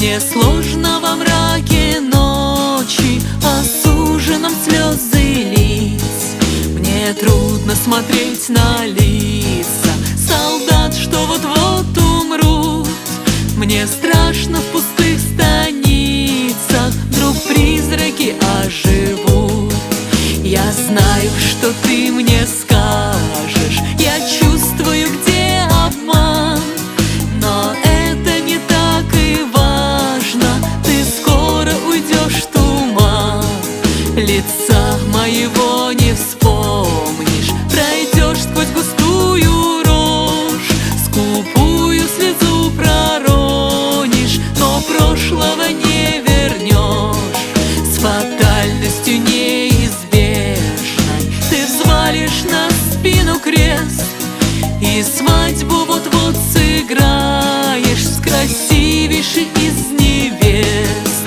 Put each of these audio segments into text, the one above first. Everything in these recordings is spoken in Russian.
Мне сложно во мраке ночи осуженным слезы лить. Мне трудно смотреть на лица солдат, что вот-вот умрут. Мне страшно в пустых станицах вдруг призраки оживут. Я знаю, что ты мне скажешь, я чувствую, где обман, но это не так и важно. Ты скоро уйдешь в туман, лица моего не вспомнишь. Пройдешь сквозь густую рожь, скупую слезу проронишь, но прошлого не вернешь. С фатальностью неизбежной ты взвалишь на спину крест, и свадьбу вот-вот сыграешь с красивейшей из невест.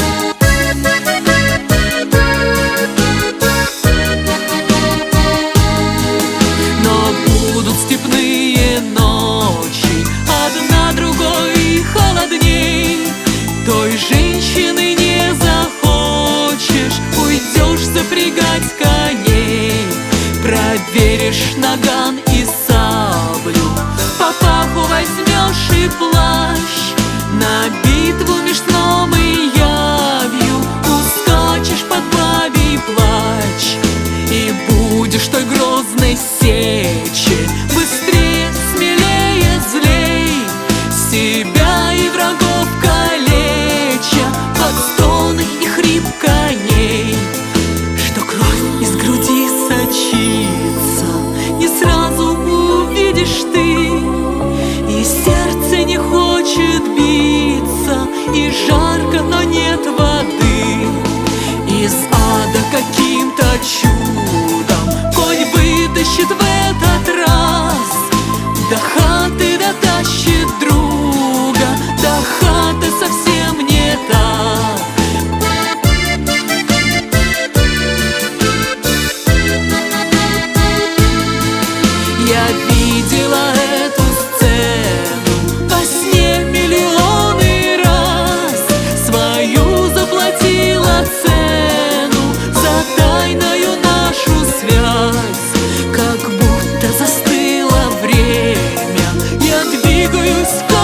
Но будут степные ночи, одна другой холодней. Той женщины не захочешь, уйдешь запрягать коней. Проверишь наган и саблю, папаху возьмешь и плащ. На битву меж сном и явью ускачешь под бабий плач. И будешь той грозной сечи быстрее, смелее, злей, себя и врагов калеча под стоны и хрип коней. Что кровь из груди сочится, не сразу увидишь ты, и сердце не хочет биться, и жарко, но нет воды. Из ада каким-то чудом конь вытащит в этот раз, до хаты дотащит друга, до хаты совсем не так. Я видела эту сцену во сне миллионы раз, свою заплатила цену за тайную нашу связь. Как будто застыло время, я двигаюсь